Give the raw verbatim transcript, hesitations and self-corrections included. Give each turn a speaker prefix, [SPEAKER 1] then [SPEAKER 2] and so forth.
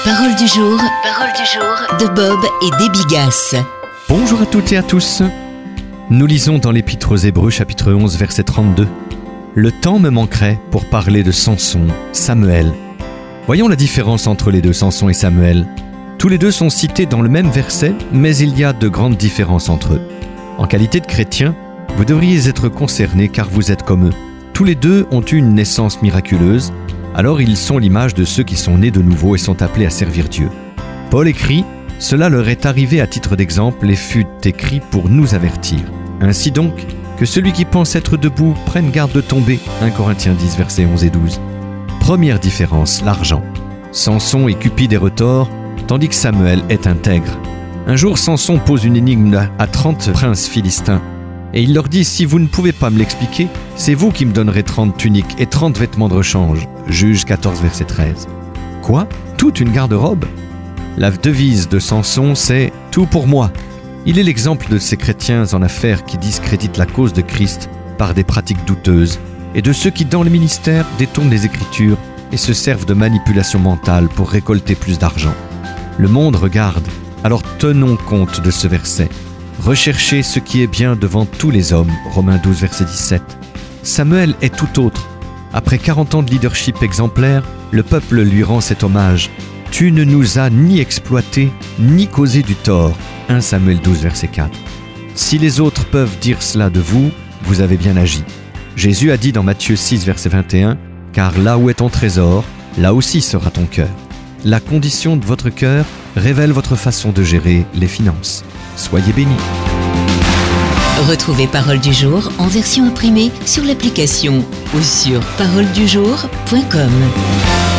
[SPEAKER 1] Parole du jour, parole du jour de Bob et Déby Gasse.
[SPEAKER 2] Bonjour à toutes et à tous. Nous lisons dans l'Épître aux Hébreux, chapitre onze, verset trente-deux. Le temps me manquerait pour parler de Samson, Samuel. Voyons la différence entre les deux, Samson et Samuel. Tous les deux sont cités dans le même verset, mais il y a de grandes différences entre eux. En qualité de chrétiens, vous devriez être concernés car vous êtes comme eux. Tous les deux ont eu une naissance miraculeuse, alors ils sont l'image de ceux qui sont nés de nouveau et sont appelés à servir Dieu. Paul écrit « Cela leur est arrivé à titre d'exemple et fut écrit pour nous avertir. Ainsi donc, que celui qui pense être debout prenne garde de tomber. » un Corinthiens dix, versets onze et douze. Première différence, l'argent. Samson est cupide et retors, tandis que Samuel est intègre. Un jour, Samson pose une énigme à trente princes philistins. Et il leur dit « Si vous ne pouvez pas me l'expliquer, c'est vous qui me donnerez trente tuniques et trente vêtements de rechange. » Juge quatorze, verset treize. Quoi ? Toute une garde-robe ? La devise de Samson, c'est « Tout pour moi ». Il est l'exemple de ces chrétiens en affaires qui discréditent la cause de Christ par des pratiques douteuses et de ceux qui, dans le ministère, détournent les Écritures et se servent de manipulation mentale pour récolter plus d'argent. Le monde regarde, alors tenons compte de ce verset. Recherchez ce qui est bien devant tous les hommes, Romains douze, verset dix-sept. Samuel est tout autre. Après quarante ans de leadership exemplaire, le peuple lui rend cet hommage. « Tu ne nous as ni exploité, ni causé du tort. » un Samuel douze, verset quatre. Si les autres peuvent dire cela de vous, vous avez bien agi. Jésus a dit dans Matthieu six, verset vingt et un, « Car là où est ton trésor, là aussi sera ton cœur. » La condition de votre cœur révèle votre façon de gérer les finances. Soyez bénis.
[SPEAKER 1] Retrouvez Parole du jour en version imprimée sur l'application ou sur parole du jour point com.